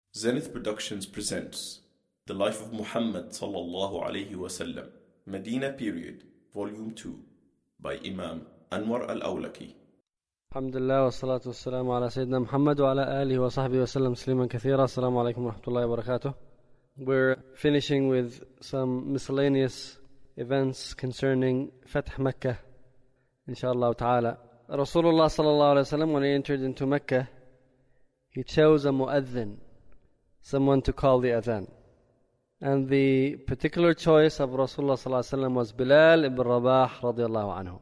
Zenith Productions presents The Life of Muhammad sallallahu alayhi wasallam, Medina Period, Volume 2, by Imam Anwar al-Awlaki. Alhamdulillah wa salatu wa salamu ala Sayyidina Muhammad wa ala alihi wa sahbihi wa sallam tasliman kathira. Assalamu alaikum wa rahmatullahi wa barakatuh. We're finishing with some miscellaneous events concerning Fath Makkah, inshallah ta'ala. Rasulullah sallallahu alayhi wa sallam, when he entered into Mecca, he chose a mu'adhin, someone to call the adhan. And the particular choice of Rasulullah sallallahu alaihi wasallam was Bilal ibn Rabah radiallahu anhu.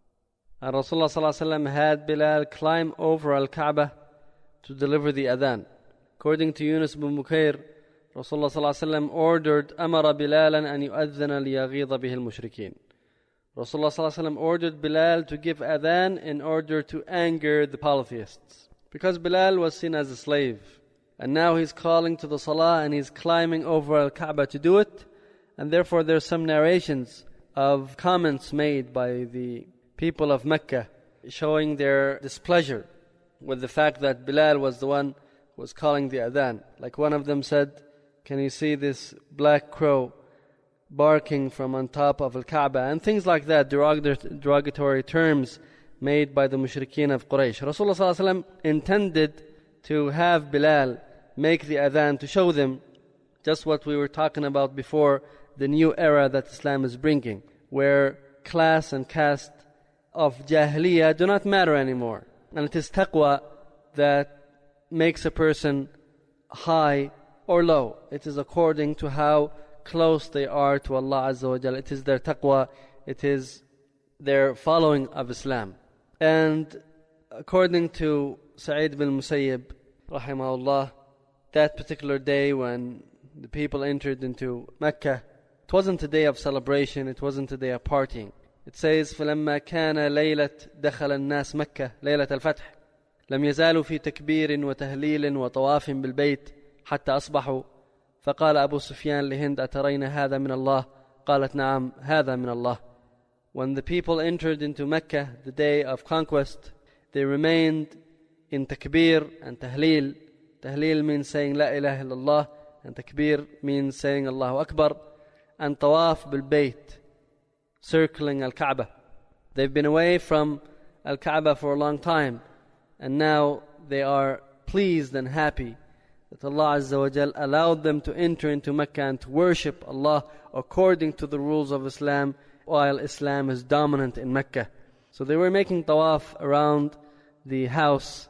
And Rasulullah sallallahu alaihi wasallam had Bilal climb over Al-Kaaba to deliver the adhan. According to Yunus ibn Bukayr, Rasulullah sallallahu alaihi wasallam ordered Amara Bilalan an yu'adhana liyaghidha bihi al-mushrikeen. Rasulullah sallallahu alaihi wasallam ordered Bilal to give adhan in order to anger the polytheists, because Bilal was seen as a slave. And now he's calling to the salah and he's climbing over Al-Kaaba to do it. And therefore there's some narrations of comments made by the people of Mecca showing their displeasure with the fact that Bilal was the one who was calling the adhan. Like one of them said, "Can you see this black crow barking from on top of Al-Kaaba?" And things like that, derogatory terms made by the mushrikeen of Quraysh. Rasulullah sallallahu alaihi wasallam intended to have Bilal make the adhan to show them just what we were talking about before, the new era that Islam is bringing, where class and caste of Jahiliyyah do not matter anymore. And it is taqwa that makes a person high or low. It is according to how close they are to Allah Azza wa Jalla. It is their taqwa, it is their following of Islam. And according to Sa'id bin Musayyib, rahimahullah, that particular day when the people entered into Mecca, it wasn't a day of celebration, it wasn't a day of partying. It says, فَلَمَّا كَانَ لَيْلَةَ دَخَلَ النَّاسِ مَكَّةَ لَيْلَةَ الْفَتْحِ لم يزالوا في تكبير وتهليل وطواف بالبيت حتى أصبحوا فقال أبو سفيان لهند أترين هذا من الله قالت نعم هذا من الله. When the people entered into Mecca, the day of conquest, they remained in takbir and tahleel. Tahleel means saying La ilaha illallah, and takbir means saying Allahu Akbar, and tawaf bil bayt, circling Al-Kaaba. They've been away from Al-Kaaba for a long time, and now they are pleased and happy that Allah Azza wa Jal allowed them to enter into Mecca and to worship Allah according to the rules of Islam, while Islam is dominant in Mecca. So they were making tawaf around the house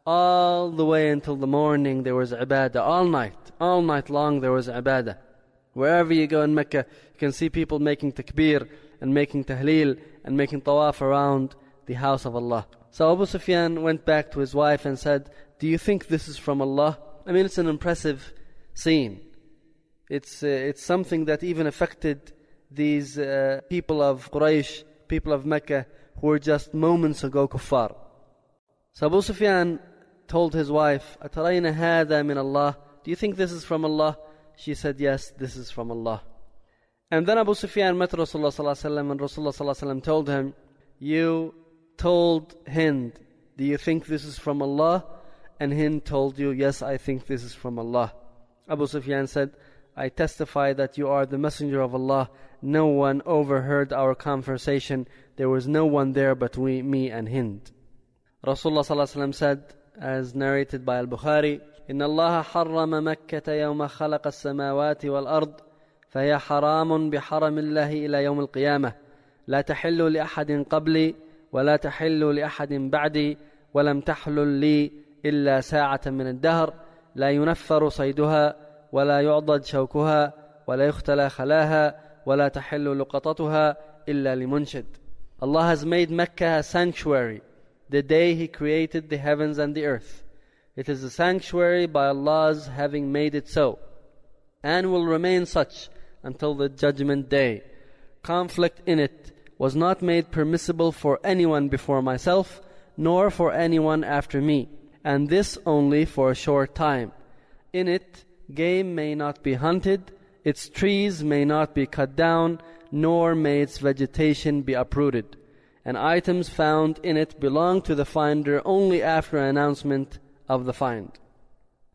all the way until the morning. There was ibadah all night long there was ibadah. Wherever you go in Mecca, you can see people making takbir and making tahleel and making tawaf around the house of Allah. So Abu Sufyan went back to his wife and said, "Do you think this is from Allah?" I mean, it's an impressive scene. It's something that even affected these people of Quraysh, people of Mecca, who were just moments ago kuffar. So Abu Sufyan told his wife, أَتَرَيْنَ هَذَا مِنَ اللَّهِ, do you think this is from Allah? She said, yes, this is from Allah. And then Abu Sufyan met Rasulullah sallallahu alaihi wasallam, and Rasulullah sallallahu alaihi wasallam told him, you told Hind, do you think this is from Allah? And Hind told you, yes, I think this is from Allah. Abu Sufyan said, I testify that you are the messenger of Allah. No one overheard our conversation. There was no one there but me and Hind. Rasulullah sallallahu alaihi wasallam said, as narrated by Al-Bukhari, إن الله حرم مكة يوم خلق السماوات والأرض فهي حرام بحرم الله إلى يوم القيامة لا تحل لأحد قبلي ولا تحل لأحد بعدي ولم تحلل لي إلا ساعة من الدهر لا ينفر صيدها ولا يعضد شوكها ولا يختلى خلاها ولا تحل لقطتها إلا لمنشد. Allah has made Mecca a sanctuary the day He created the heavens and the earth. It is a sanctuary by Allah's having made it so, and will remain such until the judgment day. Conflict in it was not made permissible for anyone before myself, nor for anyone after me, and this only for a short time. In it, game may not be hunted, its trees may not be cut down, nor may its vegetation be uprooted. And items found in it belong to the finder only after an announcement of the find.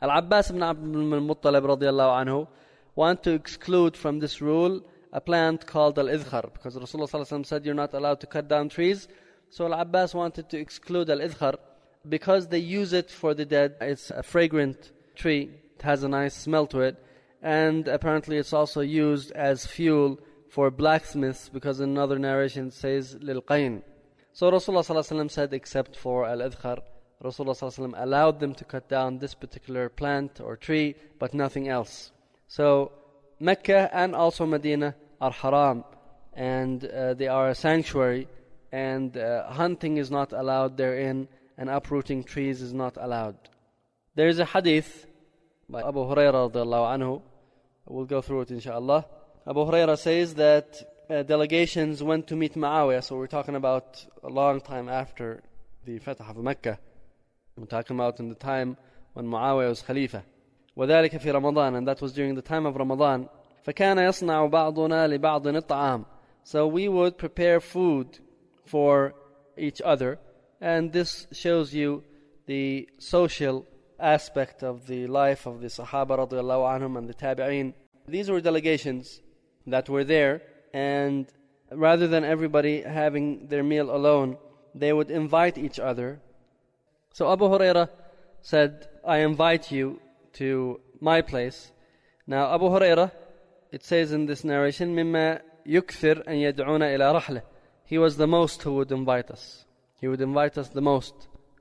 Al-Abbas ibn Abdul Muttalib radiallahu anhu want to exclude from this rule a plant called al-idhkhar, because Rasulullah sallallahu alaihi wasallam said you're not allowed to cut down trees. So Al-Abbas wanted to exclude al-idhkhar because they use it for the dead. It's a fragrant tree, it has a nice smell to it, and apparently it's also used as fuel for blacksmiths, because in another narration it says lil-qayn. So Rasulullah sallallahu alaihi wasallam said except for al-idhkhar, Rasulullah sallallahu alaihi wasallam allowed them to cut down this particular plant or tree, but nothing else. So Mecca and also Medina are haram, and they are a sanctuary, and hunting is not allowed therein, and uprooting trees is not allowed. There is a hadith by Abu Hurairah radiallahu anhu. We'll go through it inshallah. Abu Hurairah says that delegations went to meet Muawiyah. So we're talking about a long time after the Fatah of Mecca. We're talking about in the time when Muawiyah was Khalifa. وذلك في رمضان, and that was during the time of Ramadan. فكان يصنع بعضنا لبعض الطعام. So we would prepare food for each other, and this shows you the social aspect of the life of the Sahaba radiallahu anhum and the Tabi'een. These were delegations that were there, and rather than everybody having their meal alone, they would invite each other. So Abu Hurairah said, I invite you to my place. Now Abu Hurairah, it says in this narration, مما يكثر أن يدعون إلى رحلة. He was the most who would invite us. He would invite us the most.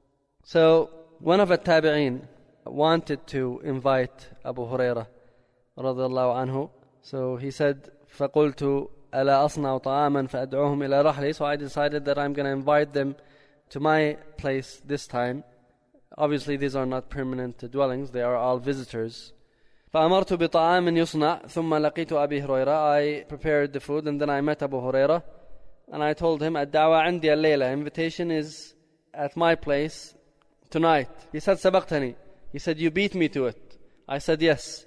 So one of the Tabi'een wanted to invite Abu Hurairah radiallahu anhu. So he said, فَقُلْتُ أَلَا أَصْنَعُ طَعَامًا فَأَدْعُوهُمْ إِلَى رَحْلِي. So I decided that I'm going to invite them to my place this time. Obviously these are not permanent dwellings, they are all visitors. فأمرت بطعام يصنع ثم لقيت أبي هريرة. I prepared the food and then I met Abu Hurairah and I told him, الدعوة عندي الليلة. Invitation is at my place tonight. He said, سبقتني. He said, you beat me to it. I said, yes.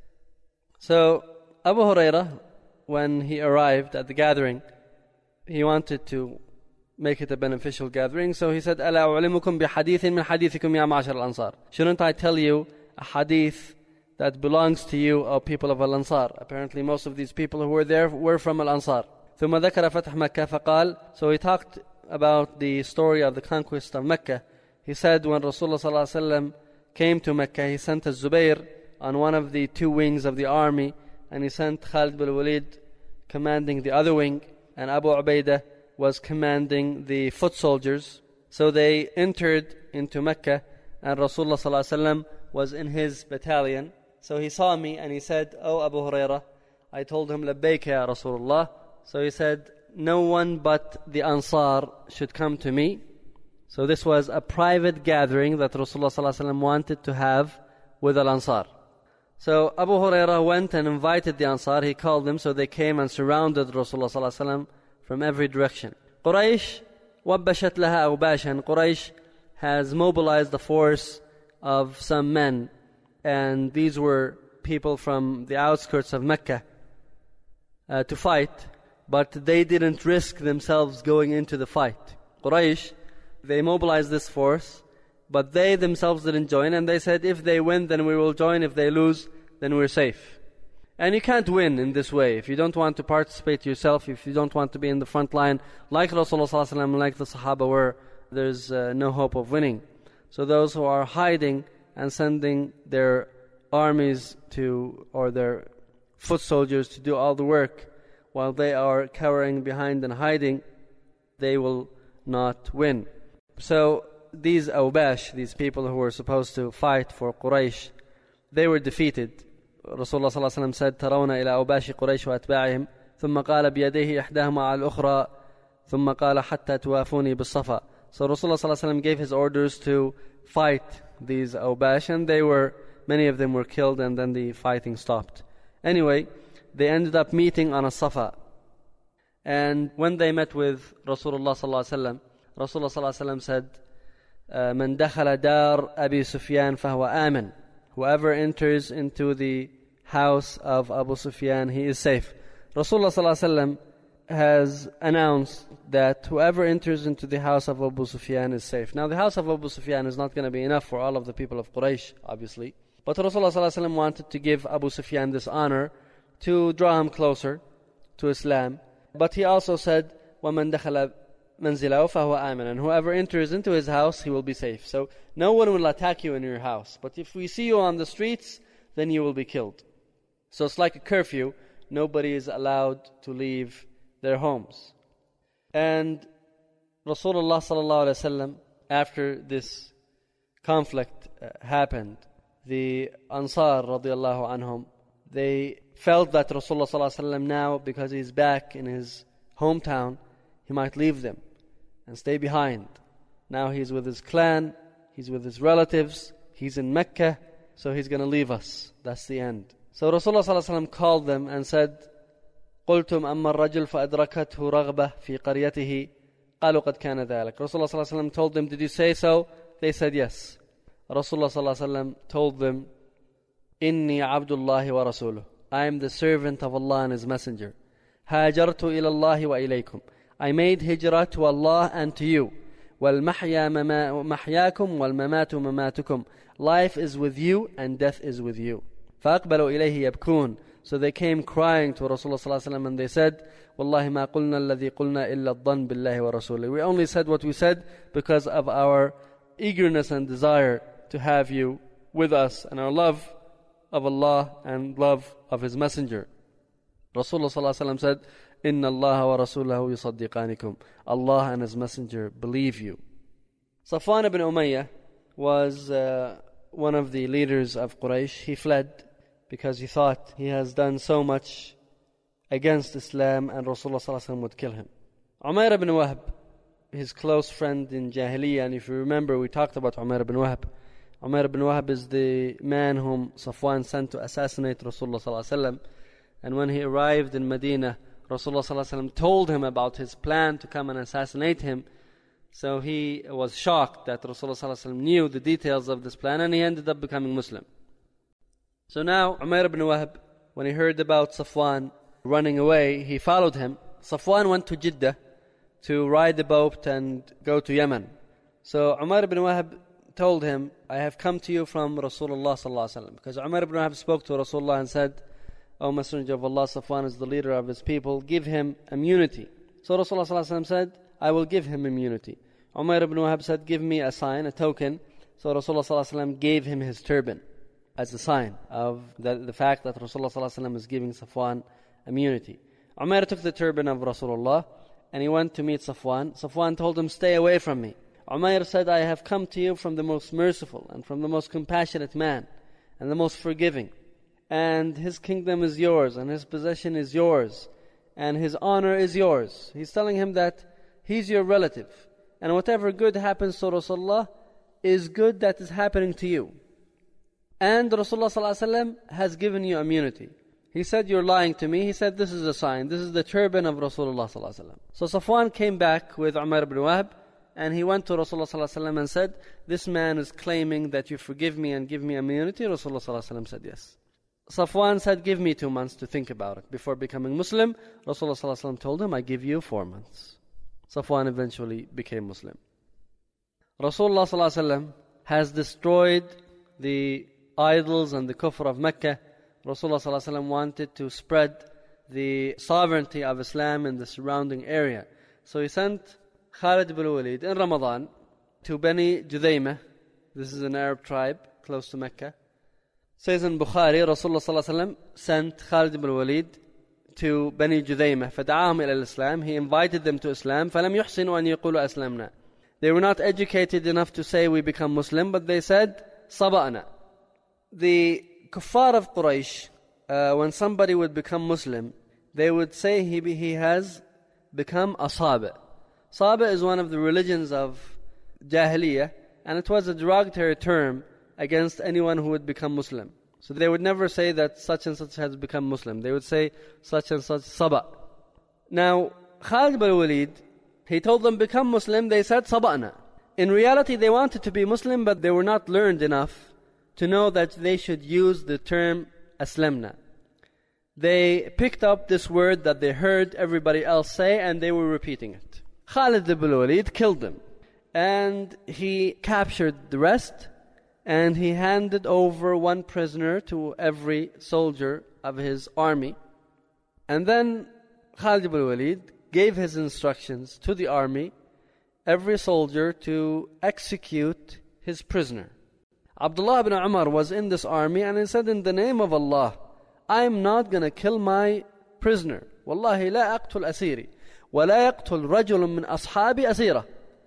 So Abu Hurairah, when he arrived at the gathering, he wanted to make it a beneficial gathering. So he said, ألا أعلمكم بحديث من حديثكم يا معشر الأنصار. Shouldn't I tell you a hadith that belongs to you, O people of Al-Ansar? Apparently most of these people who were there were from Al-Ansar. ثم ذكر فتح مكة فقال. So he talked about the story of the conquest of Mecca. He said when Rasulullah sallallahu alaihi wasallam came to Mecca, he sent Az-Zubayr on one of the two wings of the army, and he sent Khalid bin Walid commanding the other wing, and Abu Ubaidah was commanding the foot soldiers. So they entered into Mecca, and Rasulullah sallallahu alaihi wasallam was in his battalion. So he saw me and he said, "Oh Abu Hurairah." I told him, "Labbayka ya Rasulullah." So he said, "No one but the Ansar should come to me." So this was a private gathering that Rasulullah sallallahu alaihi wasallam wanted to have with Al-Ansar. So Abu Hurairah went and invited the Ansar. He called them, so they came and surrounded Rasulullah sallallahu alaihi wasallam from every direction. Quraysh وبشت لها أوباشا. Quraysh has mobilized the force of some men, and these were people from the outskirts of Mecca to fight, but they didn't risk themselves going into the fight. Quraysh, they mobilized this force, but they themselves didn't join, and they said, if they win, then we will join. If they lose, then we're safe. And you can't win in this way. If you don't want to participate yourself, if you don't want to be in the front line, like Rasulullah sallallahu alaihi wasallam, like the Sahaba were, there's no hope of winning. So those who are hiding and sending their armies to, or their foot soldiers to do all the work, while they are cowering behind and hiding, they will not win. So these Awbash, these people who were supposed to fight for Quraysh, they were defeated. Rasulullah sallallahu alaihi wasallam said, ترون إلى أوباش قريش وأتباعهم ثم قال بيديه إحداهما على الأخرى ثم قال حتى توافوني بالصفا. So Rasulullah sallallahu alaihi wasallam gave his orders to fight these Awbash, and many of them were killed, and then the fighting stopped. Anyway, they ended up meeting on a Safa. And when they met with Rasulullah sallallahu alaihi wasallam, Rasulullah sallallahu alaihi wasallam said, من دخل دار أبي سفيان فهو آمن. Whoever enters into the house of Abu Sufyan, he is safe. Rasulullah sallallahu alaihi wasallam has announced that whoever enters into the house of Abu Sufyan is safe. Now the house of Abu Sufyan is not going to be enough for all of the people of Quraysh, obviously. But Rasulullah ﷺ wanted to give Abu Sufyan this honor to draw him closer to Islam. But he also said, وَمَنْ دَخَلَ مَنْزِلَهُ فَهُوَ آمِنٌ, and whoever enters into his house, he will be safe. So no one will attack you in your house. But if we see you on the streets, then you will be killed. So it's like a curfew. Nobody is allowed to leave their homes. And Rasulullah ﷺ, after this conflict happened, the Ansar radiallahu anhum, they felt that Rasulullah ﷺ now, because he's back in his hometown, he might leave them and stay behind. Now he's with his clan, he's with his relatives, he's in Mecca, so he's going to leave us. That's the end. So Rasulullah ﷺ called them and said, قلتم أما الرجل فأدركته رغبة في قريته قالوا قد كان ذلك. Rasulullah ﷺ told them, did you say so? They said yes. Rasulullah ﷺ told them, إني عبد الله ورسوله, I am the servant of Allah and His Messenger. هاجرت إلى الله وإليكم, I made hijrah to Allah and to you. والمحيا محياكم والممات مماتكم, life is with you and death is with you. فأقبلوا إليه يبكون, so they came crying to Rasulullah ﷺ and they said, والله ما قلنا الذي قلنا إلا الظن بالله ورسوله. We only said what we said because of our eagerness and desire to have you with us and our love of Allah and love of His Messenger. Rasulullah ﷺ said, إن الله ورسوله يصدقانكم, Allah and His Messenger believe you. Safwan ibn Umayyah was one of the leaders of Quraysh. He fled because he thought he has done so much against Islam and Rasulullah ﷺ would kill him. Umayr ibn Wahb, his close friend in Jahiliyyah, and if you remember, we talked about Umayr ibn Wahb. Umayr ibn Wahb is the man whom Safwan sent to assassinate Rasulullah ﷺ. And when he arrived in Medina, Rasulullah ﷺ told him about his plan to come and assassinate him. So he was shocked that Rasulullah ﷺ knew the details of this plan, and he ended up becoming Muslim. So now Umayr ibn Wahb, when he heard about Safwan running away, he followed him. Safwan went to Jeddah to ride the boat and go to Yemen. So Umayr ibn Wahb told him, I have come to you from Rasulullah ﷺ. Because Umayr ibn Wahb spoke to Rasulullah and said, O Messenger of Allah, Safwan is the leader of his people, give him immunity. So Rasulullah ﷺ said, I will give him immunity. Umayr ibn Wahb said, give me a sign, a token. So Rasulullah ﷺ gave him his turban as a sign of the fact that Rasulullah ﷺ is giving Safwan immunity. Umayr took the turban of Rasulullah and he went to meet Safwan. Safwan told him, stay away from me. Umayr said, I have come to you from the most merciful and from the most compassionate man and the most forgiving. And his kingdom is yours and his possession is yours and his honor is yours. He's telling him that he's your relative. And whatever good happens to Rasulullah is good that is happening to you. And Rasulullah ﷺ has given you immunity. He said, you're lying to me. He said, this is a sign. This is the turban of Rasulullah ﷺ. So Safwan came back with Umayr ibn Wahb and he went to Rasulullah ﷺ and said, this man is claiming that you forgive me and give me immunity. Rasulullah ﷺ said, yes. Safwan said, give me 2 months to think about it. Before becoming Muslim, Rasulullah ﷺ told him, I give you 4 months. Safwan eventually became Muslim. Rasulullah ﷺ has destroyed the idols and the kufr of Mecca. Rasulullah ﷺ wanted to spread the sovereignty of Islam in the surrounding area. So he sent Khalid ibn Walid in Ramadan to Bani Judaymah. This is an Arab tribe close to Mecca. Says in Bukhari, Rasulullah ﷺ sent Khalid ibn Walid to Bani Judaymah. فَدَعَاهُمْ إِلَى الإسلام. He invited them to Islam. فَلَمْ يُحْسِنُوا أَنْ يَقُولُوا أَسْلَمْنَا. They were not educated enough to say we become Muslim, but they said, صَبَأْنَا. The kuffar of Quraysh, when somebody would become Muslim, they would say he has become a Saba. Saba is one of the religions of Jahiliyyah, and it was a derogatory term against anyone who would become Muslim. So they would never say that such and such has become Muslim. They would say such and such Saba. Now, Khalid ibn Walid, he told them become Muslim, they said Saba'na. In reality they wanted to be Muslim, but they were not learned enough to know that they should use the term Aslamna. They picked up this word that they heard everybody else say and they were repeating it. Khalid ibn Walid killed them and he captured the rest and he handed over one prisoner to every soldier of his army. And then Khalid ibn Walid gave his instructions to the army, every soldier to execute his prisoner. Abdullah ibn Umar was in this army, and he said, in the name of Allah, I am not going to kill my prisoner. Wallahi la aqtul asiri, wa la yaqtul rajulun min ashabi asira.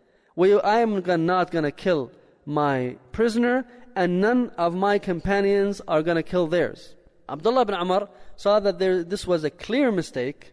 I am not going to kill my prisoner, and none of my companions are going to kill theirs. Abdullah ibn Umar saw that this was a clear mistake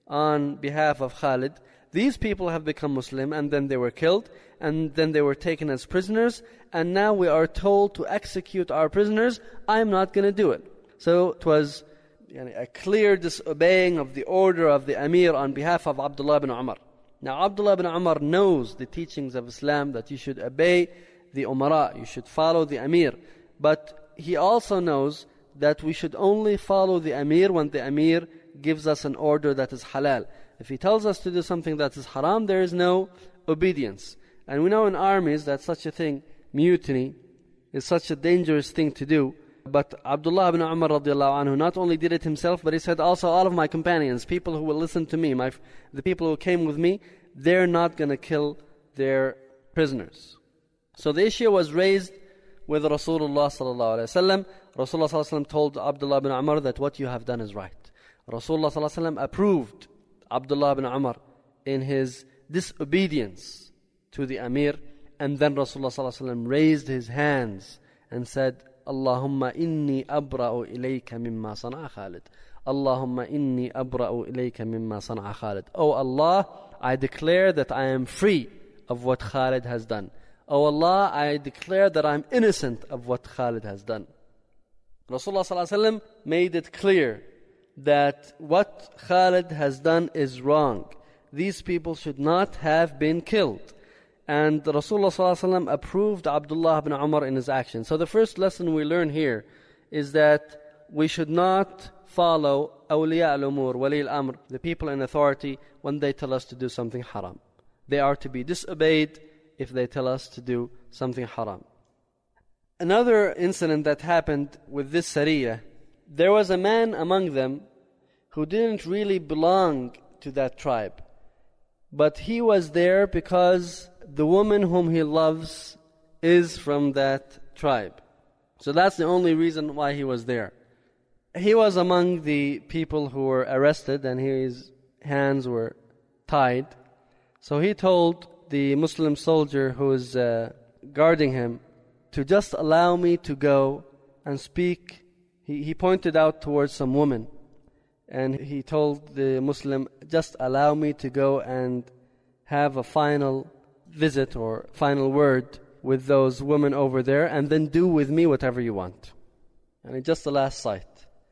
on behalf of Khalid. These people have become Muslim, and then they were killed, and then they were taken as prisoners, and now we are told to execute our prisoners. I am not going to do it. So it was a clear disobeying of the order of the Amir on behalf of Abdullah ibn Umar. Now Abdullah ibn Umar knows the teachings of Islam, that you should obey the Umara, you should follow the Amir. But he also knows that we should only follow the Amir when the Amir gives us an order that is halal. If he tells us to do something that is haram, there is no obedience. And we know in armies that such a thing, mutiny, is such a dangerous thing to do. But Abdullah ibn Umar radiallahu anhu not only did it himself, but he said also all of my companions, people who will listen to me, the people who came with me, they're not going to kill their prisoners. So the issue was raised with Rasulullah sallallahu alaihi wasallam. Rasulullah sallallahu alaihi wasallam told Abdullah ibn Umar that what you have done is right. Rasulullah sallallahu alaihi wasallam approved Abdullah ibn Umar in his disobedience to the Amir, and then Rasulullah sallallahu alaihi wasallam raised his hands and said, Allahumma inni abra'u ilayka mimma sana'a Khalid. Allahumma inni abra'u ilayka mimma sana'a Khalid. Oh Allah, I declare that I am free of what Khalid has done. Oh Allah, I declare that I am innocent of what Khalid has done. Rasulullah sallallahu alaihi wasallam made it clear that what Khalid has done is wrong. These people should not have been killed. And Rasulullah ﷺ approved Abdullah ibn Umar in his action. So the first lesson we learn here is that we should not follow awliya al-umur, wali al-amr, the people in authority, when they tell us to do something haram. They are to be disobeyed if they tell us to do something haram. Another incident that happened with this Sariyah, there was a man among them who didn't really belong to that tribe. But he was there because the woman whom he loves is from that tribe. So that's the only reason why he was there. He was among the people who were arrested, and his hands were tied. So he told the Muslim soldier who was guarding him to just allow me to go and speak. He pointed out towards some woman, and he told the Muslim, just allow me to go and have a final visit or final word with those women over there, and then do with me whatever you want. And it's just the last sight.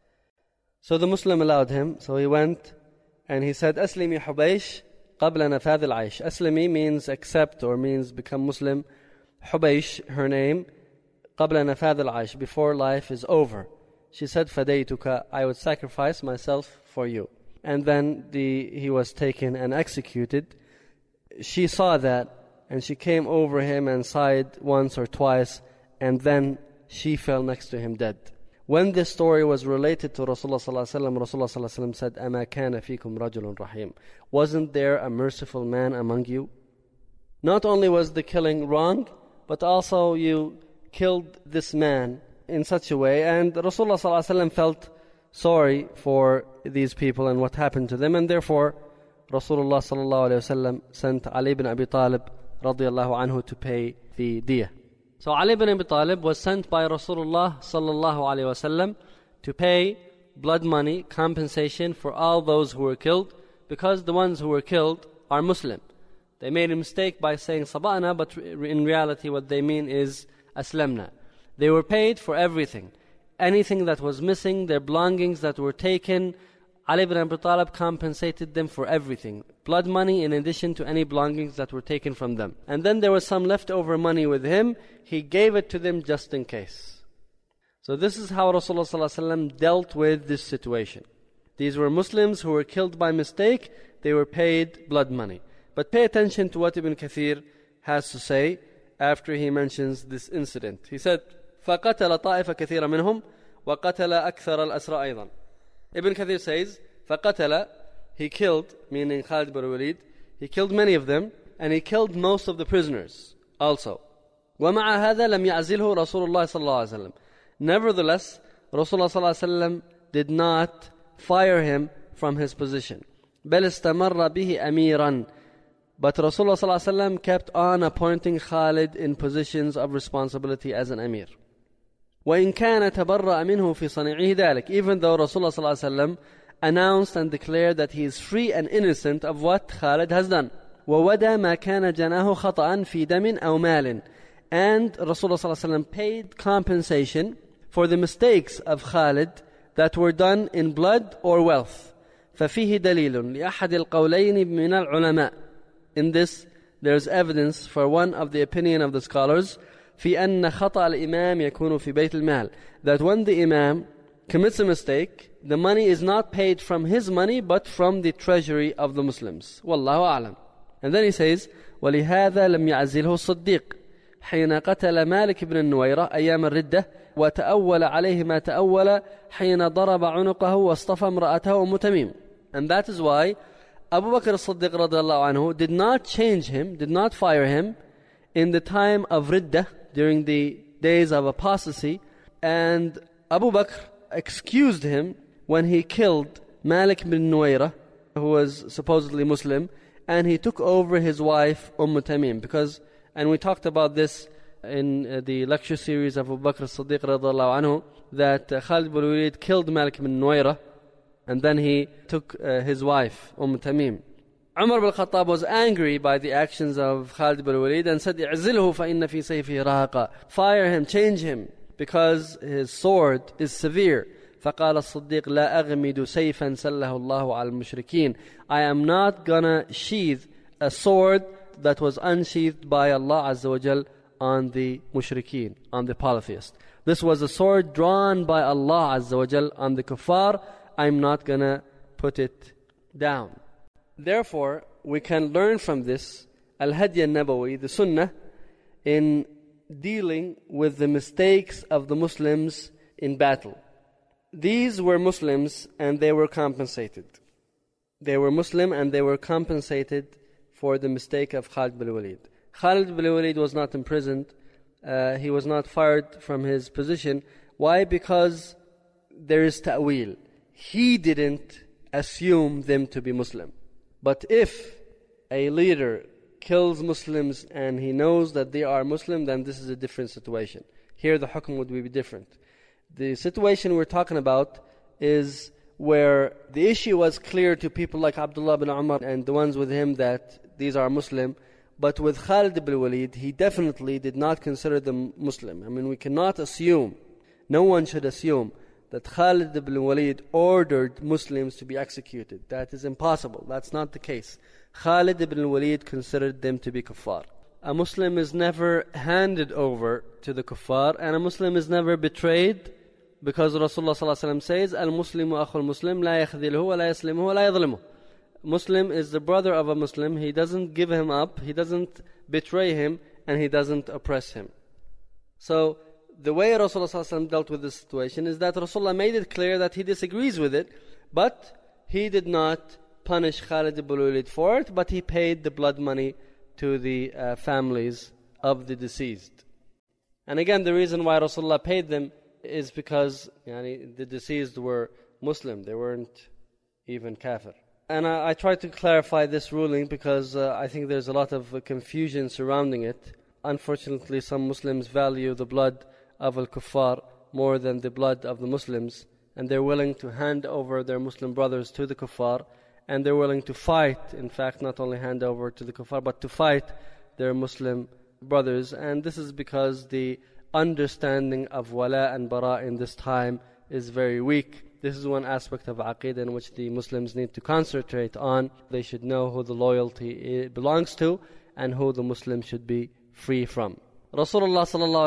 So the Muslim allowed him. So he went and he said, Aslimi Hubaysh qabla nafadh al-aish. Aslimi means accept or means become Muslim. Hubaysh, her name, qabla nafadh al-aish, before life is over. She said, Fadaytuka, I would sacrifice myself for you. And then he was taken and executed. She saw that, and she came over him and sighed once or twice, and then she fell next to him dead. When this story was related to Rasulullah sallallahu alaihi wasallam, Rasulullah sallallahu alaihi wasallam said, "Ama kana fikum rajulun rahim." Wasn't there a merciful man among you? Not only was the killing wrong, but also you killed this man in such a way. And Rasulullah sallallahu alaihi wasallam felt sorry for these people and what happened to them, and therefore Rasulullah sallallahu alaihi wasallam sent Ali ibn Abi Talib radiyallahu anhu to pay the diyah. So Ali ibn Abi Talib was sent by Rasulullah sallallahu alaihi wasallam to pay blood money compensation for all those who were killed, because the ones who were killed are Muslim. They made a mistake by saying saba'na, but in reality what they mean is aslamna. They were paid for everything. Anything that was missing, their belongings that were taken, Ali ibn Abi Talib compensated them for everything. Blood money in addition to any belongings that were taken from them. And then there was some leftover money with him. He gave it to them just in case. So this is how Rasulullah ﷺ dealt with this situation. These were Muslims who were killed by mistake. They were paid blood money. But pay attention to what Ibn Kathir has to say after he mentions this incident. He said, فقتل طائفة كثيرة منهم وقتل أكثر الأسرى أيضا. Ibn Kathir says فقتل, he killed, meaning Khalid bin Walid, he killed many of them and he killed most of the prisoners also. ومع هذا لم يعزله رسول الله صلى الله عليه وسلم. Nevertheless, Rasulullah صلى الله عليه وسلم did not fire him from his position. بل استمر به أميرا. But Rasulullah صلى الله عليه وسلم kept on appointing Khalid in positions of responsibility as an emir. وإن كان تبرأ منه في صنيعه ذلك. Even though Rasulullah صلى الله عليه وسلم announced and declared that he is free and innocent of what Khalid has done. وودى ما كان جناه خطأ في دم أو مال. And Rasulullah صلى الله عليه وسلم paid compensation for the mistakes of Khalid that were done in blood or wealth. ففيه دليل لأحد القولين من العلماء. In this, there is evidence for one of the opinion of the scholars في أن خطأ الإمام يكون في بيت المال. That when the imam commits a mistake, the money is not paid from his money but from the treasury of the Muslims. والله أعلم. And then he says ولهذا لم يعزله الصديق حين قتل مالك بن النويرة أيام الردة وتأول عليه ما تأول حين ضرب عنقه واصطفى امرأته أم تميم. And that is why Abu Bakr as-Siddiq radiallahu anhu did not change him, did not fire him in the time of Riddah, during the days of apostasy, and Abu Bakr excused him when he killed Malik bin Nuwayrah, who was supposedly Muslim, and he took over his wife Tamim, because, and we talked about this in the lecture series of Abu Bakr as-Siddiq radiallahu anhu, that Khalid bin Walid killed Malik bin Nuwayrah, and then he took his wife Tamim. Umar bin Khattab was angry by the actions of Khalid bin Walid and said, "I'zilhu fa inna fi sayfihi rahaqa." Fire him, change him, because his sword is severe. فقال الصديق لا أغمد سيفا سله الله على المشركين. I am not gonna sheathe a sword that was unsheathed by Allah Azza wa Jal on the mushrikeen, on the polytheists. This was a sword drawn by Allah Azza wa Jal on the kuffar. I'm not gonna put it down. Therefore, we can learn from this Al-Hadi al-Nabawi, the Sunnah, in dealing with the mistakes of the Muslims in battle. These were Muslims and they were compensated. They were Muslim and they were compensated for the mistake of Khalid bin Walid. Khalid bin Walid was not imprisoned. He was not fired from his position. Why? Because there is ta'wil. He didn't assume them to be Muslim. But if a leader kills Muslims and he knows that they are Muslim, then this is a different situation. Here the hukm would be different. The situation we're talking about is where the issue was clear to people like Abdullah bin Umar and the ones with him that these are Muslim. But with Khalid bin Walid, he definitely did not consider them Muslim. I mean, we cannot assume, no one should assume that Khalid ibn Walid ordered Muslims to be executed. That is impossible. That's not the case. Khalid ibn Walid considered them to be kuffar. A Muslim is never handed over to the kuffar, and a Muslim is never betrayed, because Rasulullah ﷺ says, Al-Muslimu akhul Muslim, la yakhdilhu wa la yaslimuhu wa la yadhlimuh. Muslim is the brother of a Muslim. He doesn't give him up, he doesn't betray him, and he doesn't oppress him. So, the way Rasulullah ﷺ dealt with this situation is that Rasulullah made it clear that he disagrees with it, but he did not punish Khalid ibn Walid for it, but he paid the blood money to the families of the deceased. And again, the reason why Rasulullah paid them is because the deceased were Muslim, they weren't even kafir. And I try to clarify this ruling because I think there's a lot of confusion surrounding it. Unfortunately, some Muslims value the blood of al-kuffar more than the blood of the Muslims, and they're willing to hand over their Muslim brothers to the kuffar, and they're willing to fight, in fact, not only hand over to the kuffar, but to fight their Muslim brothers. And this is because the understanding of wala and bara in this time is very weak. This is one aspect of aqeedah in which the Muslims need to concentrate on. They should know who the loyalty belongs to and who the Muslim should be free from. Rasulullah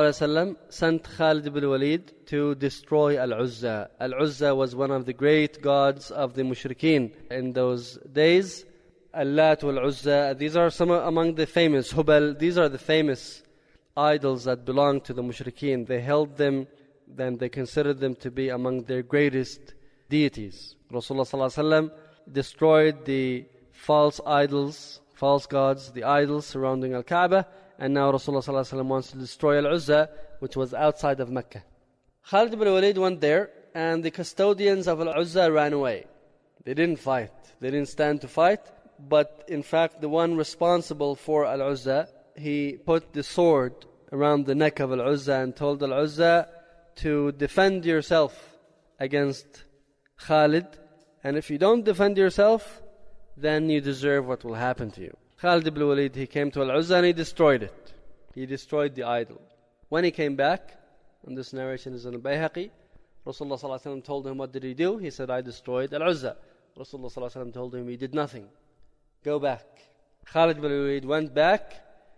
ﷺ sent Khalid ibn Walid to destroy Al-Uzza. Al-Uzza was one of the great gods of the mushrikeen in those days. Al-Lat wal-Uzza, these are some among the famous. Hubal, these are the famous idols that belonged to the mushrikeen. They held them, then they considered them to be among their greatest deities. Rasulullah ﷺ destroyed the false idols, false gods, the idols surrounding Al-Kaaba, and now Rasulullah ﷺ wants to destroy Al-Uzza, which was outside of Mecca. Khalid ibn Walid went there, and the custodians of Al-Uzza ran away. They didn't fight. They didn't stand to fight. But in fact, the one responsible for Al-Uzza, he put the sword around the neck of Al-Uzza and told Al-Uzza to defend yourself against Khalid. And if you don't defend yourself, then you deserve what will happen to you. Khalid ibn Walid, he came to Al-Uzza and he destroyed it. He destroyed the idol. When he came back, and this narration is in Al-Bayhaqi, Rasulullah ﷺ told him, what did he do? He said, I destroyed Al-Uzza. Rasulullah ﷺ told him, he did nothing. Go back. Khalid ibn Walid went back,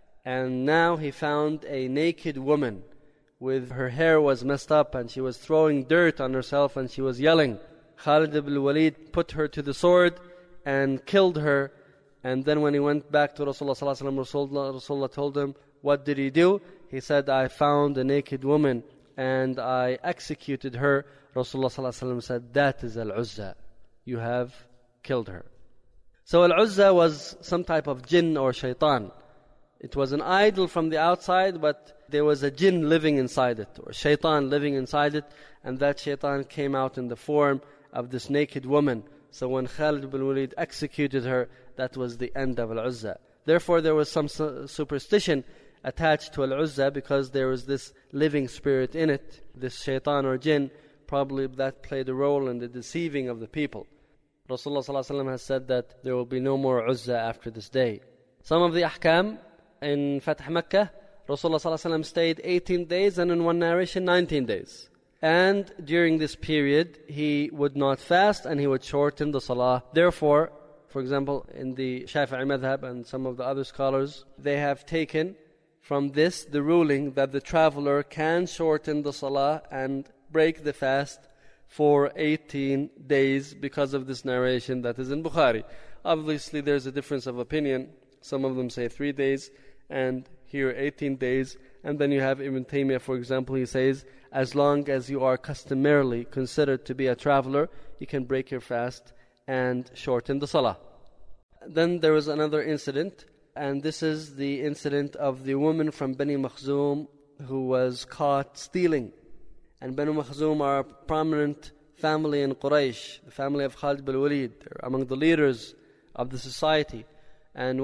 and now he found a naked woman with her hair was messed up, and she was throwing dirt on herself, and she was yelling. Khalid ibn Walid put her to the sword and killed her. And then when he went back to Rasulullah ﷺ, Rasulullah told him, what did he do? He said, I found a naked woman and I executed her. Rasulullah ﷺ said, that is Al-Uzza. You have killed her. So Al-Uzza was some type of jinn or shaitan. It was an idol from the outside, but there was a jinn living inside it, or shaitan living inside it, and that shaitan came out in the form of this naked woman. So when Khalid ibn Walid executed her, that was the end of Al-Uzza. Therefore there was some superstition attached to Al-Uzza, because there was this living spirit in it, this shaitan or jinn, probably that played a role in the deceiving of the people. Rasulullah ﷺ has said that there will be no more Uzza after this day. Some of the ahkam in Fath Makkah, Rasulullah ﷺ stayed 18 days, and in one narration 19 days. And during this period, he would not fast and he would shorten the salah. Therefore, for example, in the Shafi'i madhab and some of the other scholars, they have taken from this the ruling that the traveler can shorten the salah and break the fast for 18 days because of this narration that is in Bukhari. Obviously, there's a difference of opinion. Some of them say 3 days, and here 18 days. And then you have Ibn Taymiyyah, for example, he says, as long as you are customarily considered to be a traveler, you can break your fast and shorten the salah. Then there was another incident, and this is the incident of the woman from Bani Makhzum who was caught stealing. And Bani Makhzum are a prominent family in Quraysh, the family of Khalid ibn Walid. They're among the leaders of the society. And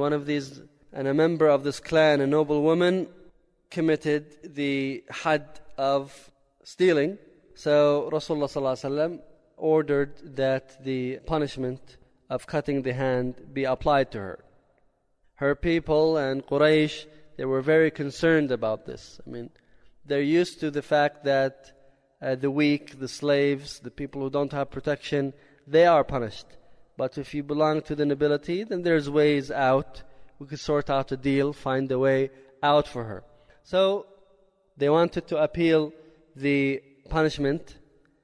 a member of this clan, a noble woman, committed the had of stealing. So Rasulullah ﷺ ordered that the punishment of cutting the hand be applied to her. Her people and Quraysh, they were very concerned about this. I mean, they're used to the fact that the weak, the slaves, the people who don't have protection, they are punished. But if you belong to the nobility, then there's ways out. We could sort out a deal, find a way out for her. So they wanted to appeal the punishment.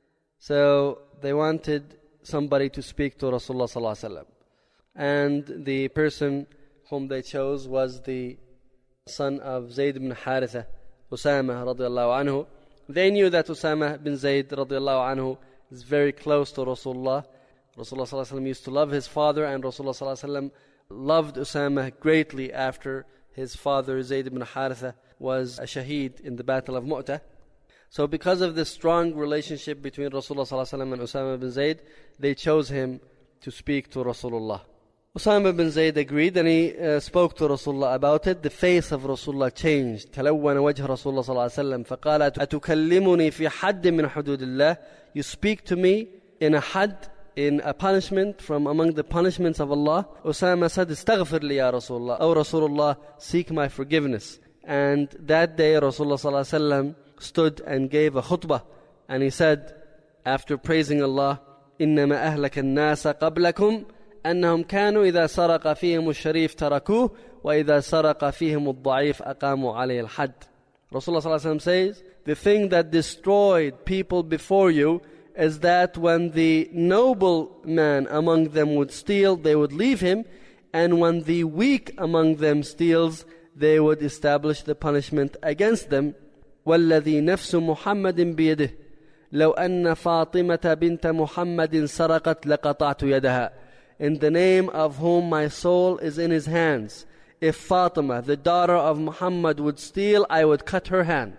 So they wanted somebody to speak to Rasulullah ﷺ. And the person whom they chose was the son of Zayd ibn Haritha, Usama radiallahu anhu. They knew that Usama bin Zayd radiallahu anhu is very close to Rasulullah. Rasulullah ﷺ used to love his father, and Rasulullah ﷺ loved Usama greatly after his father Zayd ibn Haritha was a shaheed in the Battle of Mu'tah. So because of this strong relationship between Rasulullah ﷺ and Usama bin Zayd, they chose him to speak to Rasulullah. Usama bin Zayd agreed, and he spoke to Rasulullah about it. The face of Rasulullah changed. تلون وجه رسول الله صلى الله عليه وسلم فقال أتكلمني في حد من حدود الله. You speak to me in a had, in a punishment from among the punishments of Allah. Usama said, استغفر لي يا رسول الله. O Rasulullah, seek my forgiveness. And that day Rasulullah صلى الله عليه وسلم stood and gave a khutbah, and he said, after praising Allah, إنما أهلك الناس قبلكم أنهم كانوا إذا سرق فيهم الشريف تركوه وإذا سرق فيهم الضعيف أقاموا عليه الحد. Rasulullah ﷺ says, the thing that destroyed people before you is that when the noble man among them would steal, they would leave him, and when the weak among them steals, they would establish the punishment against them. وَالَّذِي نَفْسُ مُحَمَّدٍ بِيَدِهِ لَوْ أَنَّ فَاطِمَةَ بِنْتَ مُحَمَّدٍ سَرَقَتْ لَقَطَعْتُ يَدَهَا. In the name of whom my soul is in his hands, if Fatima, the daughter of Muhammad, would steal, I would cut her hand.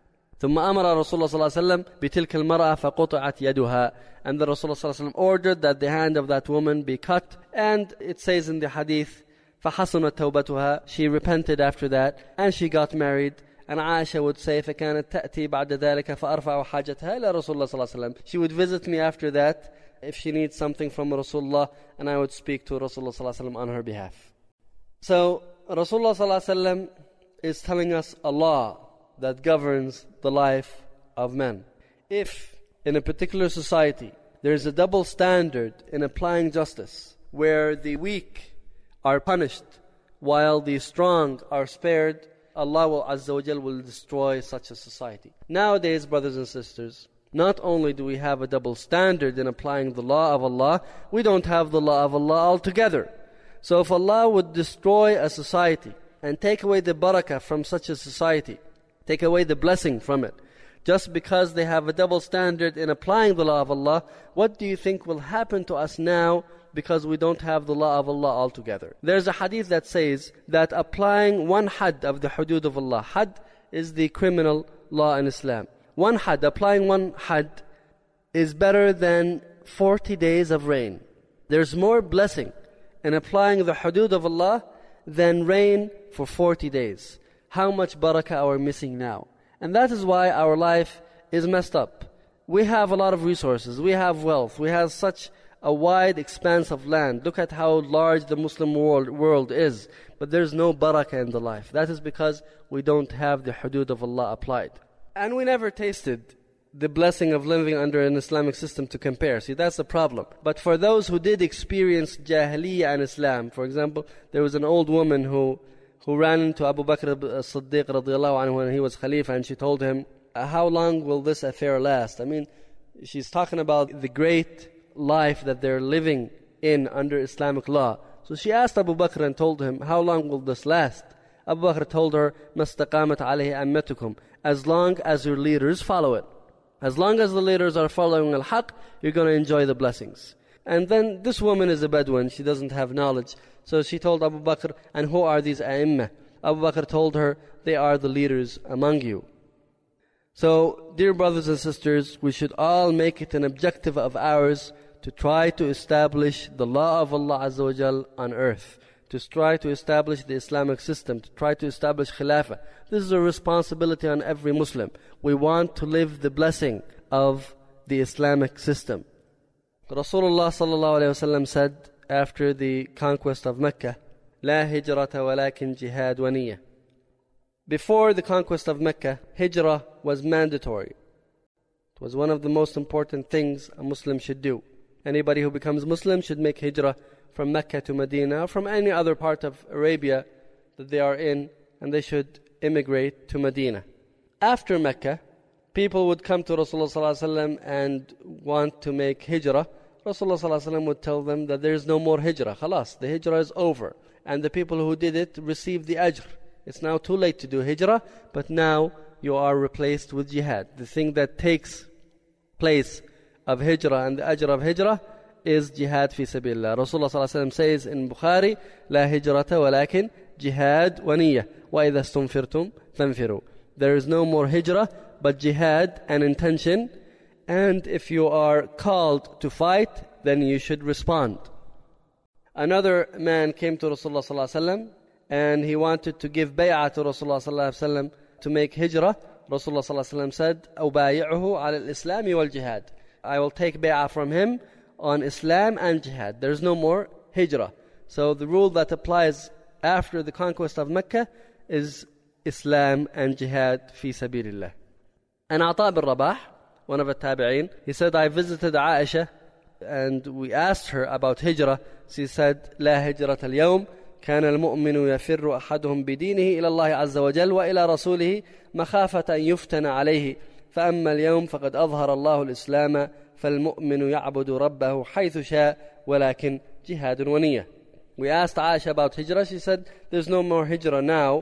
ثم أمر رسول الله صلى الله عليه وسلم بتلك المرأة فقطعت يدها. And the Rasulullah صلى الله عليه وسلم ordered that the hand of that woman be cut. And it says in the hadith, فحسنت توبتها, she repented after that and she got married. And Aisha would say, فكانت تأتي بعد ذلك فأرفع حاجتها إلى رسول الله صلى الله عليه وسلم. She would visit me after that if she needs something from Rasulullah, and I would speak to Rasulullah صلى الله عليه وسلم on her behalf. So Rasulullah صلى الله عليه وسلم is telling us a law that governs the life of men. If in a particular society there is a double standard in applying justice, where the weak are punished while the strong are spared, Allah Azza wa Jal will destroy such a society. Nowadays, brothers and sisters, not only do we have a double standard in applying the law of Allah, we don't have the law of Allah altogether. So if Allah would destroy a society and take away the barakah from such a society, take away the blessing from it, just because they have a double standard in applying the law of Allah, what do you think will happen to us now because we don't have the law of Allah altogether? There's a hadith that says that applying one had of the hudud of Allah, had is the criminal law in Islam, one had, applying one had is better than 40 days of rain. There's more blessing in applying the hudud of Allah than rain for 40 days. How much barakah are we missing now? And that is why our life is messed up. We have a lot of resources, we have wealth, we have such a wide expanse of land. Look at how large the Muslim world is, but there's no barakah in the life. That is because we don't have the hudud of Allah applied. And we never tasted the blessing of living under an Islamic system to compare. See, that's the problem. But for those who did experience Jahiliyyah and Islam, for example, there was an old woman who ran into Abu Bakr as-Siddiq radiallahu anhu when he was Khalifa, and she told him, how long will this affair last? I mean, she's talking about the great life that they're living in under Islamic law. So she asked Abu Bakr and told him, how long will this last? Abu Bakr told her, مَسْتَقَامَتْ عَلَيْهِ أَمَّتُكُمْ, as long as your leaders follow it. As long as the leaders are following al-haq, you're going to enjoy the blessings. And then this woman is a Bedouin, she doesn't have knowledge. So she told Abu Bakr, and who are these A'immah? Abu Bakr told her, they are the leaders among you. So, dear brothers and sisters, we should all make it an objective of ours to try to establish the law of Allah Azza wa Jal on earth, to try to establish the Islamic system, to try to establish Khilafah. This is a responsibility on every Muslim. We want to live the blessing of the Islamic system. Rasulullah sallallahu alayhi wa sallam said after the conquest of Mecca, لا هجرة ولكن جهاد ونية. Before the conquest of Mecca, hijrah was mandatory. It was one of the most important things a Muslim should do. Anybody who becomes Muslim should make hijrah from Mecca to Medina, or from any other part of Arabia that they are in, and they should immigrate to Medina. After Mecca, people would come to Rasulullah sallallahu alaihi wasallam and want to make hijrah. Rasulullah sallallahu alaihi wasallam would tell them that there is no more hijrah. Khalas, the hijrah is over. And the people who did it received the ajr. It's now too late to do hijrah, but now you are replaced with jihad. The thing that takes place of hijrah and the ajr of hijrah is jihad fi sabilillah. Rasulullah sallallahu alaihi wasallam says in Bukhari, لا هجرة ولكن جهاد ونية وإذا استنفرتم فانفروا. There is no more hijrah, but jihad and intention. And if you are called to fight, then you should respond. Another man came to Rasulullah sallallahu alaihi wasallam, and he wanted to give bay'ah to Rasulullah sallallahu alaihi wasallam to make hijrah. Rasulullah sallallahu alaihi wasallam said, أُبَايِعُهُ عَلَى الْإِسْلَامِ وَالْجِهَادِ. I will take bay'ah from him on Islam and jihad. There is no more hijrah. So the rule that applies after the conquest of Mecca is Islam and jihad fi sabilillah. And Ata bin Rabah, one of the tabi'een, he said, I visited Aisha and we asked her about hijrah. She said, لا هجرة اليوم كان المؤمن يفر أحدهم بدينه إلى الله عز وجل وإلى رسوله مخافة أن يفتن عليه فأما اليوم فقد أظهر الله الإسلام فالمؤمن يعبد ربه حيث شاء ولكن جهاد ونية. We asked Aisha about hijrah. She said, there's no more hijrah now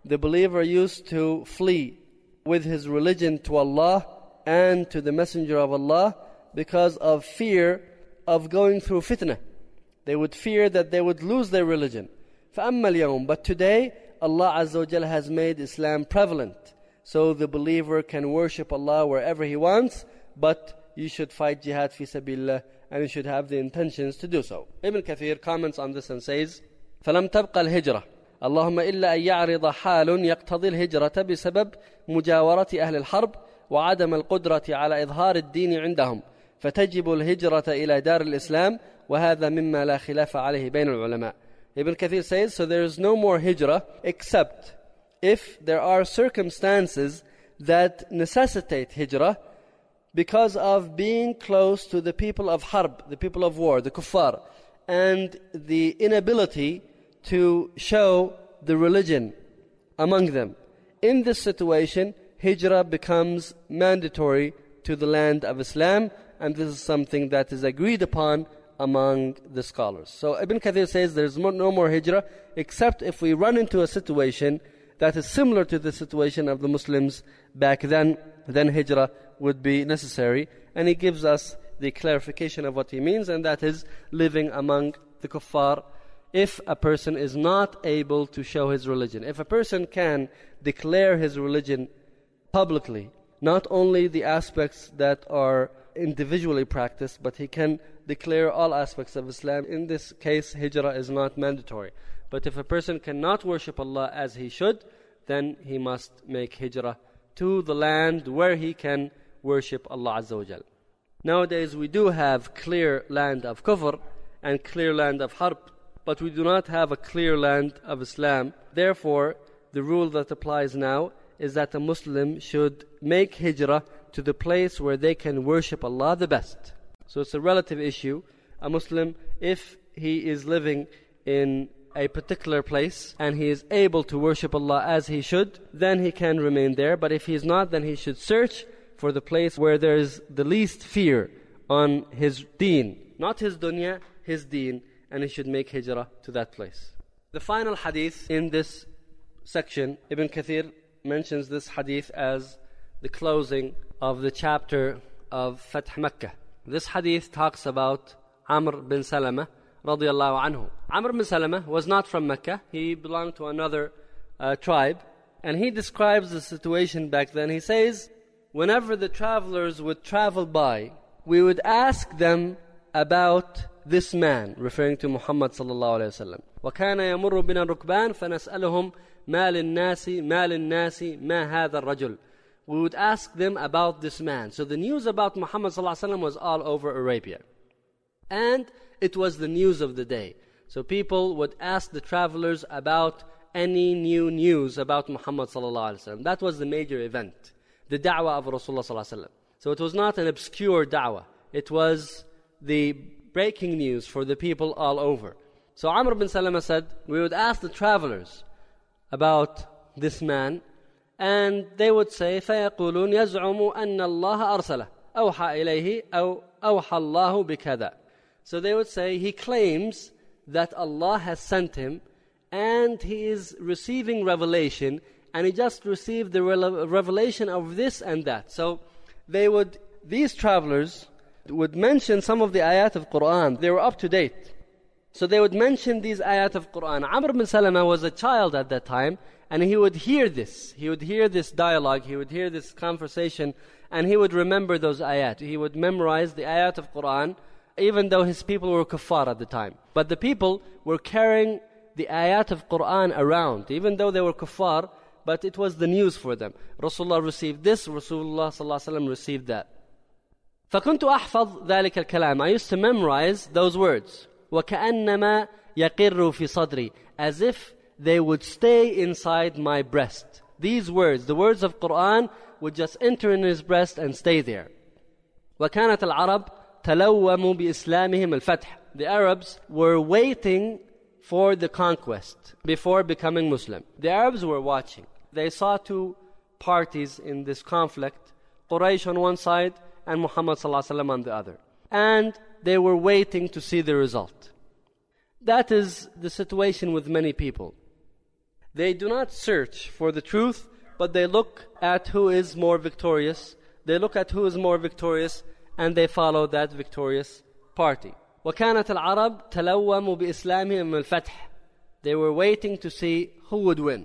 the believer used to flee with his religion to Allah and to the Messenger of Allah because of fear of going through fitna. They would fear that they would lose their religion. فَأَمَّا الْيَوْمِ But today, Allah Azza wa Jalla has made Islam prevalent. So the believer can worship Allah wherever he wants, but you should fight jihad fi sabilillah, and you should have the intentions to do so. Ibn Kathir comments on this and says, فَلَمْ تَبْقَ الْهِجْرَةِ اللهم إلا أن يعرض حال يقتضي الهجرة بسبب مجاورة أهل الحرب وعدم القدرة على إظهار الدين عندهم فتجب الهجرة إلى دار الإسلام وهذا مما لا خلاف عليه بين العلماء. Ibn Kathir says, so there is no more hijrah except if there are circumstances that necessitate hijrah because of being close to the people of harb, the people of war, the kuffar, and the inability to show the religion among them. In this situation, hijrah becomes mandatory to the land of Islam, and this is something that is agreed upon among the scholars. So Ibn Kathir says there's no more hijrah except if we run into a situation that is similar to the situation of the Muslims back then hijrah would be necessary. And he gives us the clarification of what he means, and that is living among the kuffar if a person is not able to show his religion. If a person can declare his religion publicly, not only the aspects that are individually practiced, but he can declare all aspects of Islam. In this case, hijrah is not mandatory. But if a person cannot worship Allah as he should, then he must make hijrah to the land where he can worship Allah Azza wa Jal. Nowadays we do have clear land of kufr and clear land of harb, but we do not have a clear land of Islam. Therefore, the rule that applies now is that a Muslim should make hijrah to the place where they can worship Allah the best. So it's a relative issue. A Muslim, if he is living in a particular place and he is able to worship Allah as he should, then he can remain there. But if he is not, then he should search for the place where there is the least fear on his deen. Not his dunya, his deen. And he should make hijrah to that place. The final hadith in this section, Ibn Kathir mentions this hadith as the closing of the chapter of Fath Makkah. This hadith talks about Amr bin Salama radiyallahu anhu. Amr bin Salama was not from Mecca. He belonged to another tribe. And he describes the situation back then. He says, whenever the travelers would travel by, we would ask them about this man, referring to Muhammad sallallahu alayhi wa sallam. وَكَانَ يَمُرُّ بِنَا الرُّكْبَانِ فَنَسْأَلُهُمْ مَا لِلنَّاسِ مَا هَذَا الرَّجُلِ. We would ask them about this man. So the news about Muhammad sallallahu alayhi wa sallam was all over Arabia. And it was the news of the day. So people would ask the travelers about any new news about Muhammad sallallahu alayhi wa sallam. That was the major event, the da'wah of Rasulullah sallallahu alayhi wa sallam. So it was not an obscure da'wah. It was the breaking news for the people all over. So Amr bin Salama said, we would ask the travelers about this man, and they would say, فَيَقُولُونَ يَزْعُمُ أَنَّ اللَّهَ أَرْسَلَهُ أَوْحَى إِلَيْهِ أَوْ أَوْحَى اللَّهُ بِكَذَا. So they would say, he claims that Allah has sent him, and he is receiving revelation, and he just received the revelation of this and that. So these travelers would mention some of the ayat of Qur'an. They were up to date. So they would mention these ayat of Qur'an. Amr bin Salama was a child at that time, and he would hear this. He would hear this dialogue, he would hear this conversation, and he would remember those ayat. He would memorize the ayat of Qur'an, even though his people were kuffar at the time. But the people were carrying the ayat of Qur'an around, even though they were kuffar, but it was the news for them. Rasulullah received this, Rasulullah sallallahu alaihi wasallam received that. فَكُنْتُ أَحْفَظ ذَلِكَ الْكَلَامِ. I used to memorize those words. وَكَأَنَّمَا يَقِرُّ فِي صَدْرِي. As if they would stay inside my breast. These words, the words of Qur'an, would just enter in his breast and stay there. وَكَانَتَ الْعَرَبْ تَلَوَّمُ بِإِسْلَامِهِمْ الْفَتْحِ. The Arabs were waiting for the conquest before becoming Muslim. The Arabs were watching. They saw two parties in this conflict, Quraysh on one side and Muhammad sallallahu alaihi wasallam on the other. And they were waiting to see the result. That is the situation with many people. They do not search for the truth, but they look at who is more victorious. They look at who is more victorious, and they follow that victorious party. وَكَانَتْ الْعَرَبْ تَلَوَّمُ بِإِسْلَامِهِمْ الْفَتْحِ. They were waiting to see who would win.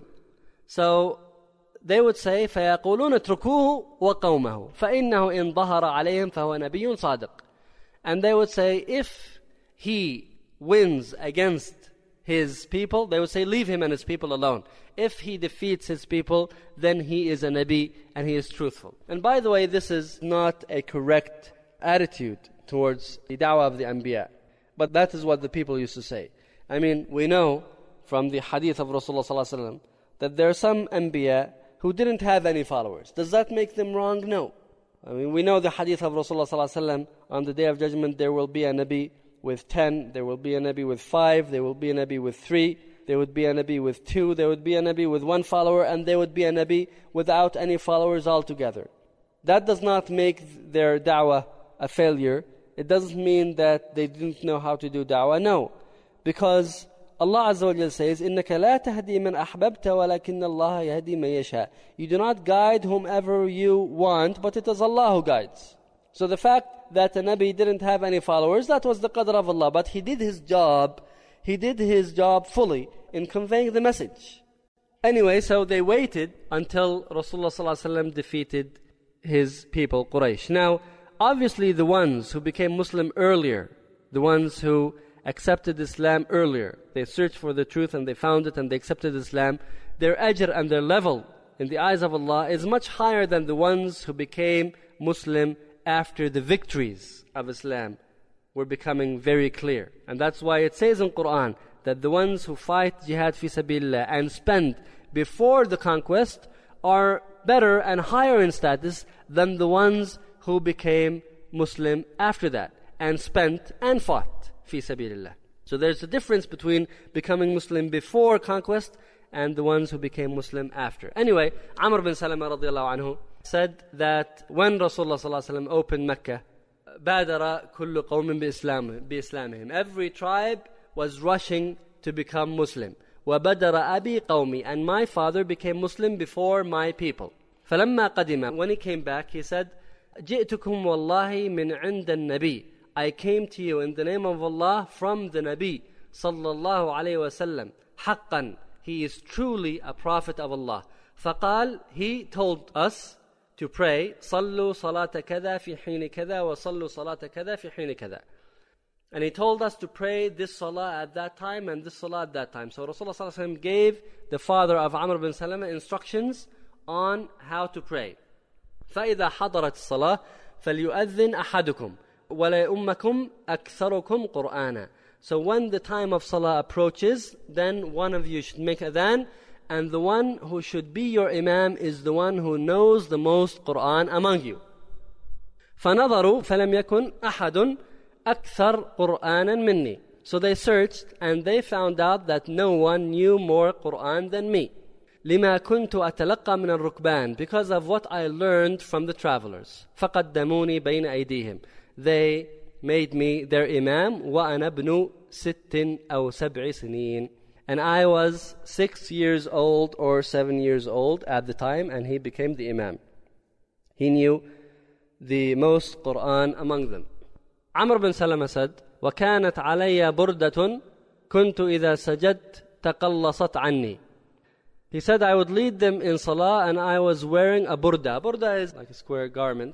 So they would say, فَيَقُولُونَ اتْرُكُوهُ وَقَوْمَهُ فَإِنَّهُ إِنْ ظَهَرَ عَلَيْهِمْ فَهُوَ نَبِيٌّ صَادِقٌ. And they would say, if he wins against his people, they would say, leave him and his people alone. If he defeats his people, then he is a Nabi and he is truthful. And by the way, this is not a correct attitude towards the da'wah of the Anbiya. But that is what the people used to say. I mean, we know from the hadith of Rasulullah ﷺ that there are some Anbiya who didn't have any followers. Does that make them wrong? No. I mean, we know the hadith of Rasulullah ﷺ, on the Day of Judgment there will be a Nabi with 10, there will be a Nabi with 5, there will be a Nabi with 3, there would be a Nabi with 2, there would be a Nabi with 1 follower, and there would be a Nabi without any followers altogether. That does not make their da'wah a failure. It doesn't mean that they didn't know how to do da'wah. No. Because Allah Azza wa Jalla says, إِنَّكَ لَا تَهْدِي مَنْ أَحْبَبْتَ وَلَكِنَّ اللَّهَ يَهْدِي مَنْ يَشَاءُ. You do not guide whomever you want, but it is Allah who guides. So the fact that a Nabi didn't have any followers, that was the qadr of Allah. But he did his job. He did his job fully in conveying the message. Anyway, so they waited until Rasulullah ﷺ defeated his people, Quraysh. Now, obviously the ones who became Muslim earlier, the ones who accepted Islam earlier, they searched for the truth and they found it and they accepted Islam, their ajr and their level in the eyes of Allah is much higher than the ones who became Muslim after the victories of Islam were becoming very clear. And that's why it says in Quran that the ones who fight jihad fi sabilillah and spend before the conquest are better and higher in status than the ones who became Muslim after that and spent and fought fi sabilillah. So there's a difference between becoming Muslim before conquest and the ones who became Muslim after. Anyway, Amr bin Salama radiallahu anhu said that when Rasulullah sallallahu alaihi wasallam opened Mecca, بادر كل قوم بإسلامهم. Every tribe was rushing to become Muslim. وبدر أبي قومي, and my father became Muslim before my people. فلما قدم, when he came back, he said, جئتكم والله من عند النبي. I came to you in the name of Allah from the Nabi صلى الله عليه وسلم. حقا, he is truly a prophet of Allah. فقال, he told us to pray, صلوا صلاة كذا في حين كذا وصلوا صلاة كذا في حين كذا. And he told us to pray this salah at that time and this salah at that time. So Rasulullah sallallahu alaihi wasallam gave the father of Amr bin Salama instructions on how to pray. فإذا حضرت الصلاة فليؤذن أحدكم ولا يؤمكم أكثركم قرآنا. So when the time of salah approaches, then one of you should make adhan, and the one who should be your imam is the one who knows the most Quran among you. فنظروا فلم يكن أحد أكثر قرآنا مني. So they searched and they found out that no one knew more Quran than me. لما كنت أتلقى من الركبان, because of what I learned from the travelers. فقدموني بين أيديهم. They made me their imam. وأنا ابن 6 أو 7 سنين. And I was 6 years old or 7 years old at the time, and he became the imam. He knew the most Quran among them. Amr bin Salama said, وَكَانَتْ عَلَيَّ بُرْدَةٌ كُنْتُ إِذَا سَجَدْتُ تَقَلَّصَتْ عَنِّي. He said, I would lead them in salah and I was wearing a burda. Burda is like a square garment.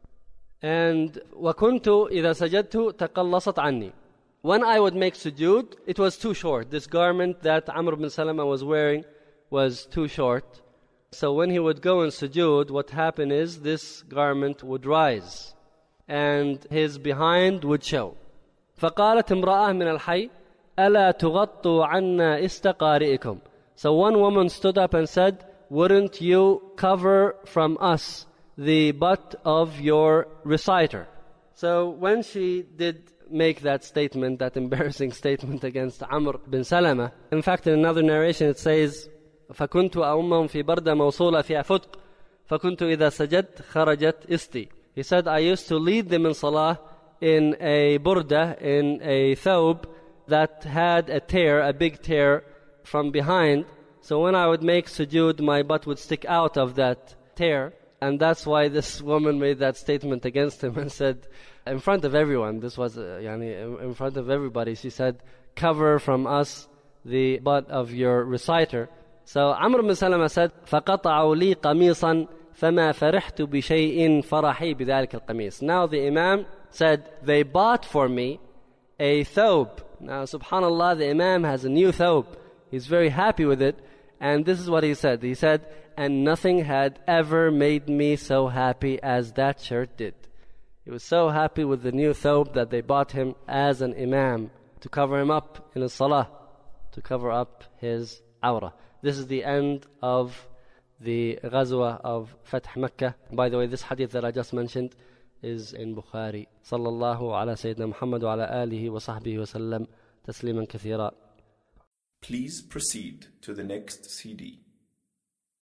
And وَكُنْتُ إِذَا سَجَدْتُ تَقَلَّصَتْ عَنِّي. When I would make sujood, it was too short. This garment that Amr bin Salama was wearing was too short. So when he would go in sujood, what happened is this garment would rise and his behind would show. فقالت امرأة من الحي ألا تغطوا عنا استقارئكم. So one woman stood up and said, wouldn't you cover from us the butt of your reciter? So when she did make that statement, that embarrassing statement against Amr bin Salama, in fact in another narration it says, فكنت أمهم في بردة موصولة فيها فتق فكنت إذا سجدت خرجت إستي. He said, I used to lead them in salah in a burda, in a thawb that had a tear, a big tear from behind. So when I would make sujood, my butt would stick out of that tear. And that's why this woman made that statement against him and said, in front of everyone, this was in front of everybody, she said, cover from us the butt of your reciter. So Amr ibn Salama said, فَقَطَعُوا لِي قَمِيصًا فَمَا فَرِحْتُ بِشَيْءٍ فَرَحِي بِذَلِكَ الْقَمِيص. Now the Imam said, they bought for me a thobe. Now subhanallah, the Imam has a new thobe. He's very happy with it. And this is what he said. He said, and nothing had ever made me so happy as that shirt did. He was so happy with the new thobe that they bought him as an Imam to cover him up in his salah, to cover up his awrah. This is the end of the Ghazwa of Fath Makkah. By the way, this hadith that I just mentioned is in Bukhari. Sallallahu ala Sayyidina Muhammad wa ala alihi wa sahbihi wa sallam tasliman kathira. Please proceed to the next CD.